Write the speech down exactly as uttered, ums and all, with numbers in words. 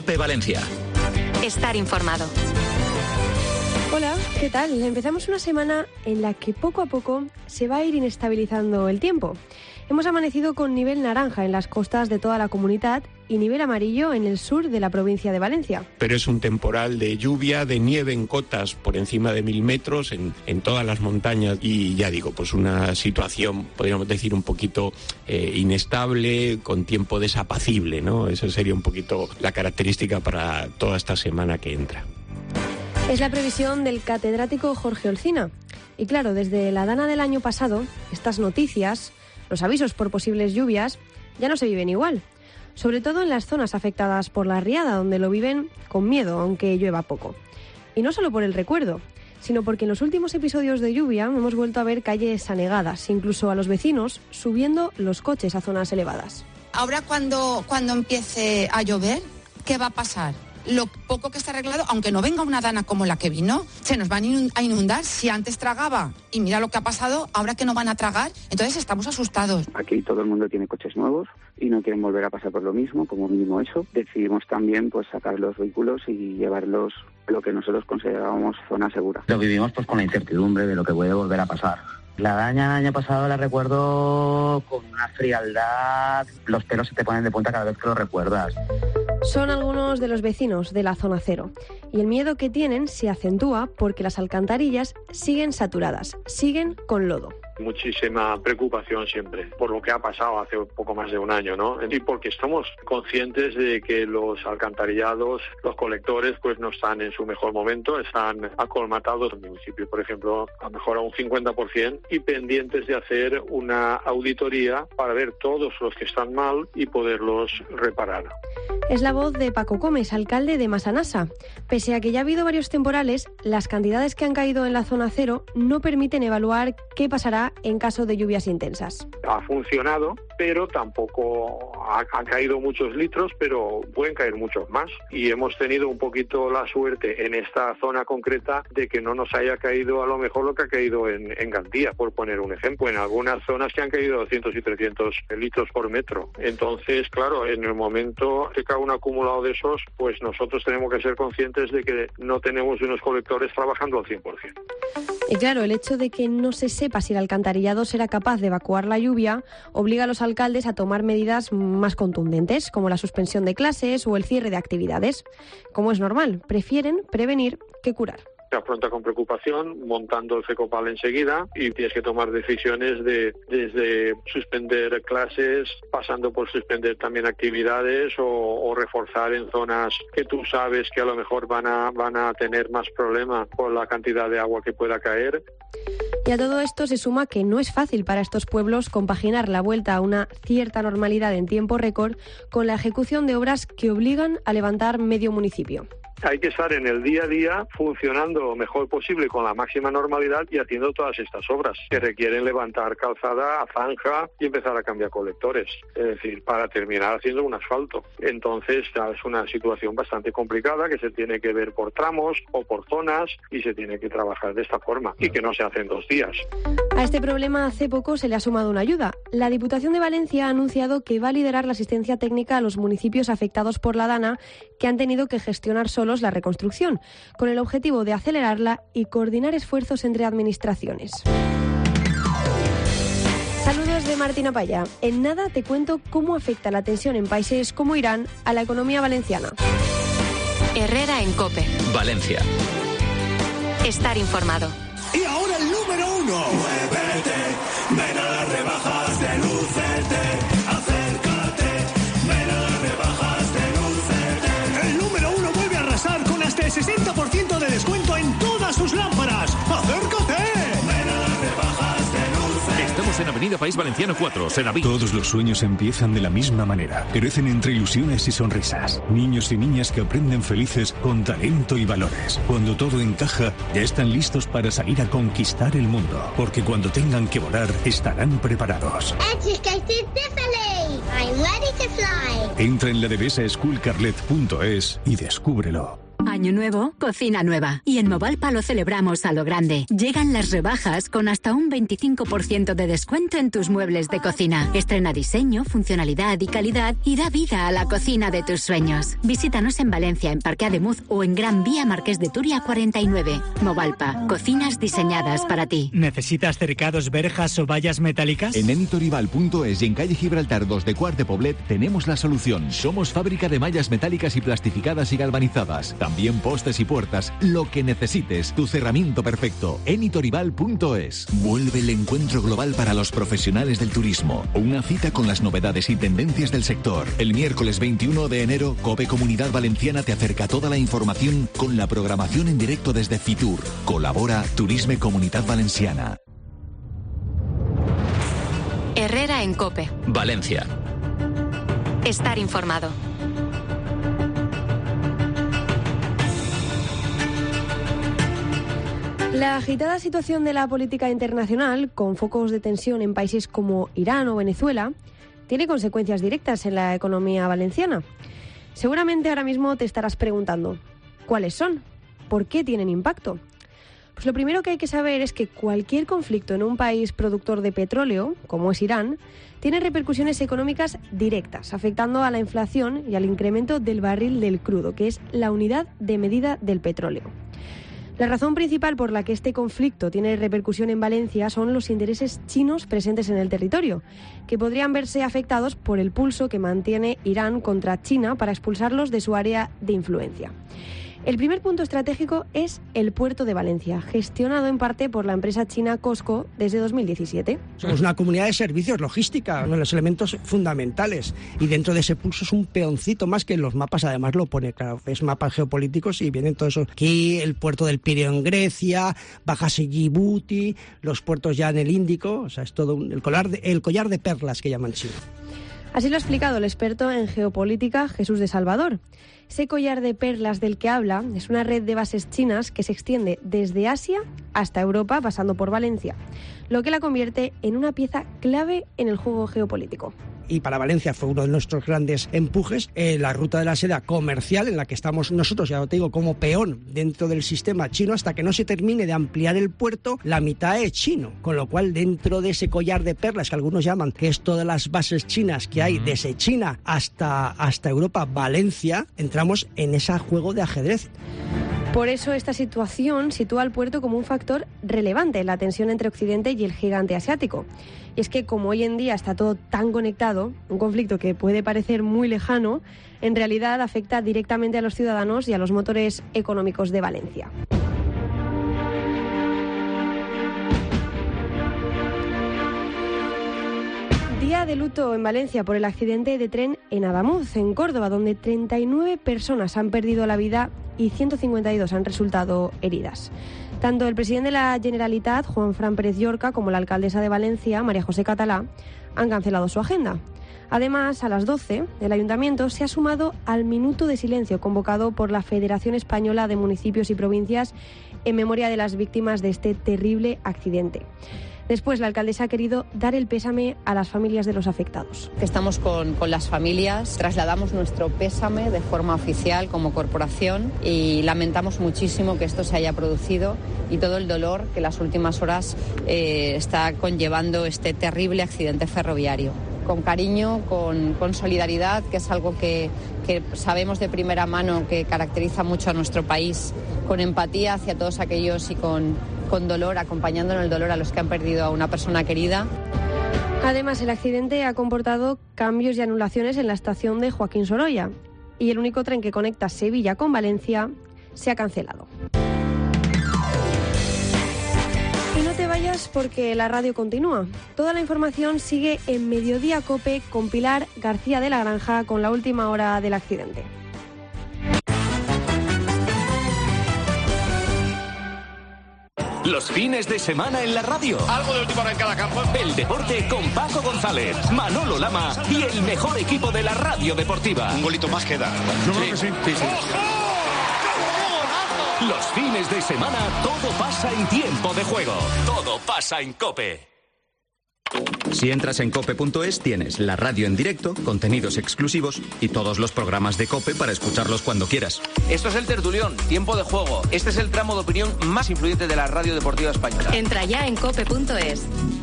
COPE Valencia. Estar informado. Hola, ¿qué tal? Empezamos una semana en la que poco a poco se va a ir inestabilizando el tiempo. Hemos amanecido con nivel naranja en las costas de toda la comunidad y nivel amarillo en el sur de la provincia de Valencia. Pero es un temporal de lluvia, de nieve en cotas por encima de mil metros en, en todas las montañas y ya digo, pues una situación, podríamos decir, un poquito eh, inestable, con tiempo desapacible, ¿no? Esa sería un poquito la característica para toda esta semana que entra. Es la previsión del catedrático Jorge Olcina. Y claro, desde la dana del año pasado, estas noticias, los avisos por posibles lluvias, ya no se viven igual. Sobre todo en las zonas afectadas por la riada, donde lo viven con miedo, aunque llueva poco. Y no solo por el recuerdo, sino porque en los últimos episodios de lluvia hemos vuelto a ver calles anegadas, incluso a los vecinos subiendo los coches a zonas elevadas. Ahora cuando, cuando empiece a llover, ¿qué va a pasar? Lo poco que está arreglado, aunque no venga una dana como la que vino, se nos van a inundar. Si antes tragaba y mira lo que ha pasado, ahora que no van a tragar, entonces estamos asustados. Aquí todo el mundo tiene coches nuevos y no quieren volver a pasar por lo mismo, como mínimo eso. Decidimos también pues sacar los vehículos y llevarlos a lo que nosotros considerábamos zona segura. Lo vivimos pues con la incertidumbre de lo que puede volver a pasar. La daña del año pasado la recuerdo con una frialdad, los pelos se te ponen de punta cada vez que lo recuerdas. Son algunos de los vecinos de la zona cero y el miedo que tienen se acentúa porque las alcantarillas siguen saturadas, siguen con lodo. Muchísima preocupación siempre por lo que ha pasado hace poco más de un año, ¿no? Y porque estamos conscientes de que los alcantarillados, los colectores, pues no están en su mejor momento, están acolmatados en el municipio, por ejemplo, a lo mejor a un cincuenta por ciento y pendientes de hacer una auditoría para ver todos los que están mal y poderlos reparar. Es la voz de Paco Gómez, alcalde de Massanassa. Pese a que ya ha habido varios temporales, las cantidades que han caído en la zona cero no permiten evaluar qué pasará en caso de lluvias intensas. Ha funcionado, pero tampoco ha, han caído muchos litros, pero pueden caer muchos más. Y hemos tenido un poquito la suerte en esta zona concreta de que no nos haya caído a lo mejor lo que ha caído en, en Gandía, por poner un ejemplo. En algunas zonas que han caído doscientos y trescientos litros por metro. Entonces, claro, en el momento que cae un acumulado de esos, pues nosotros tenemos que ser conscientes de que no tenemos unos colectores trabajando al cien por ciento. Y claro, el hecho de que no se sepa si el alcantarillado será capaz de evacuar la lluvia obliga a los alcaldes a tomar medidas más contundentes, como la suspensión de clases o el cierre de actividades. Como es normal, prefieren prevenir que curar. Se afronta con preocupación, montando el FECOPAL enseguida y tienes que tomar decisiones de desde suspender clases, pasando por suspender también actividades o, o reforzar en zonas que tú sabes que a lo mejor van a, van a tener más problemas por la cantidad de agua que pueda caer. Y a todo esto se suma que no es fácil para estos pueblos compaginar la vuelta a una cierta normalidad en tiempo récord con la ejecución de obras que obligan a levantar medio municipio. Hay que estar en el día a día funcionando lo mejor posible con la máxima normalidad y haciendo todas estas obras que requieren levantar calzada, zanja y empezar a cambiar colectores, es decir, para terminar haciendo un asfalto. Entonces es una situación bastante complicada que se tiene que ver por tramos o por zonas y se tiene que trabajar de esta forma y que no se hace en dos días. A este problema hace poco se le ha sumado una ayuda. La Diputación de Valencia ha anunciado que va a liderar la asistencia técnica a los municipios afectados por la dana que han tenido que gestionar solos la reconstrucción, con el objetivo de acelerarla y coordinar esfuerzos entre administraciones. Saludos de Martina Paya. En nada te cuento cómo afecta la tensión en países como Irán a la economía valenciana. Herrera en COPE. Valencia. Estar informado. Y ahora el número uno. Muévete, ven a las rebajas de Lucete. Acércate, ven a las rebajas de Lucete. El número uno vuelve a arrasar con hasta el sesenta por ciento de descuento en todas sus lámparas. ¡Acércate! Ven a las rebajas de Lucete. Estamos en Avenida País Valenciano cuatro, Senaví. Todos los sueños empiezan de la misma manera. Crecen entre ilusiones y sonrisas. Niños y niñas que aprenden felices con talento y valores. Cuando todo encaja, ya están listos para salir a conquistar el mundo. Porque cuando tengan que volar, estarán preparados. Educated differently. I'm ready to fly. Entra en la devesa school carlet punto es y descúbrelo. Año nuevo, cocina nueva. Y en Movalpa lo celebramos a lo grande. Llegan las rebajas con hasta un veinticinco por ciento de descuento en tus muebles de cocina. Estrena diseño, funcionalidad y calidad y da vida a la cocina de tus sueños. Visítanos en Valencia, en Parque Ademuz o en Gran Vía Marqués de Turia cuarenta y nueve. Movalpa, cocinas diseñadas para ti. ¿Necesitas cercados, verjas o vallas metálicas? En enitorival punto es y en calle Gibraltar dos de Quart de Poblet tenemos la solución. Somos fábrica de mallas metálicas y plastificadas y galvanizadas. También postes y puertas, lo que necesites, tu cerramiento perfecto. enitorival punto es. Vuelve el encuentro global para los profesionales del turismo. Una cita con las novedades y tendencias del sector. El miércoles veintiuno de enero, COPE Comunidad Valenciana te acerca toda la información con la programación en directo desde Fitur. Colabora Turisme Comunidad Valenciana. Herrera en COPE. Valencia. Estar informado. La agitada situación de la política internacional, con focos de tensión en países como Irán o Venezuela, tiene consecuencias directas en la economía valenciana. Seguramente ahora mismo te estarás preguntando, ¿cuáles son? ¿Por qué tienen impacto? Pues lo primero que hay que saber es que cualquier conflicto en un país productor de petróleo, como es Irán, tiene repercusiones económicas directas, afectando a la inflación y al incremento del barril del crudo, que es la unidad de medida del petróleo. La razón principal por la que este conflicto tiene repercusión en Valencia son los intereses chinos presentes en el territorio, que podrían verse afectados por el pulso que mantiene Irán contra China para expulsarlos de su área de influencia. El primer punto estratégico es el puerto de Valencia, gestionado en parte por la empresa china COSCO desde dos mil diecisiete. Somos una comunidad de servicios, logística, uno de los elementos fundamentales. Y dentro de ese pulso es un peoncito más que en los mapas, además lo pone, claro, es mapas geopolíticos y vienen todos esos. Aquí el puerto del Pireo en Grecia, bajas en Djibouti, los puertos ya en el Índico, o sea, es todo un, el, collar de, el collar de perlas que llaman China. Así lo ha explicado el experto en geopolítica Jesús de Salvador. Ese collar de perlas del que habla es una red de bases chinas que se extiende desde Asia hasta Europa, pasando por Valencia, lo que la convierte en una pieza clave en el juego geopolítico. Y para Valencia fue uno de nuestros grandes empujes, eh, la ruta de la seda comercial en la que estamos nosotros, ya lo te digo, como peón dentro del sistema chino hasta que no se termine de ampliar el puerto, la mitad es chino, con lo cual dentro de ese collar de perlas que algunos llaman, que es todas las bases chinas que hay desde China hasta, hasta Europa, Valencia, entramos en ese juego de ajedrez. Por eso esta situación sitúa al puerto como un factor relevante en la tensión entre Occidente y el gigante asiático. Y es que como hoy en día está todo tan conectado, un conflicto que puede parecer muy lejano, en realidad afecta directamente a los ciudadanos y a los motores económicos de Valencia. Día de luto en Valencia por el accidente de tren en Adamuz, en Córdoba, donde treinta y nueve personas han perdido la vida y ciento cincuenta y dos han resultado heridas. Tanto el presidente de la Generalitat, Juan Fran Pérez Llorca, como la alcaldesa de Valencia, María José Catalá, han cancelado su agenda. Además, a las doce, el Ayuntamiento se ha sumado al minuto de silencio convocado por la Federación Española de Municipios y Provincias en memoria de las víctimas de este terrible accidente. Después, la alcaldesa ha querido dar el pésame a las familias de los afectados. Estamos con, con las familias, trasladamos nuestro pésame de forma oficial como corporación y lamentamos muchísimo que esto se haya producido y todo el dolor que en las últimas horas eh, está conllevando este terrible accidente ferroviario. Con cariño, con, con solidaridad, que es algo que, que sabemos de primera mano que caracteriza mucho a nuestro país, con empatía hacia todos aquellos y con, con dolor, acompañando en el dolor a los que han perdido a una persona querida. Además, el accidente ha comportado cambios y anulaciones en la estación de Joaquín Sorolla y el único tren que conecta Sevilla con Valencia se ha cancelado. Y no te vayas porque la radio continúa. Toda la información sigue en Mediodía COPE con Pilar García de la Granja con la última hora del accidente. Los fines de semana en la radio. Algo de última hora en cada campo. El deporte con Paco González, Manolo Lama y el mejor equipo de la radio deportiva. Un golito más queda. Yo creo que sí. sí, sí. Los fines de semana todo pasa en tiempo de juego. Todo pasa en COPE. Si entras en cope punto es tienes la radio en directo, contenidos exclusivos y todos los programas de COPE para escucharlos cuando quieras. Esto es El Tertulión, tiempo de juego. Este es el tramo de opinión más influyente de la radio deportiva española. Entra ya en cope punto es.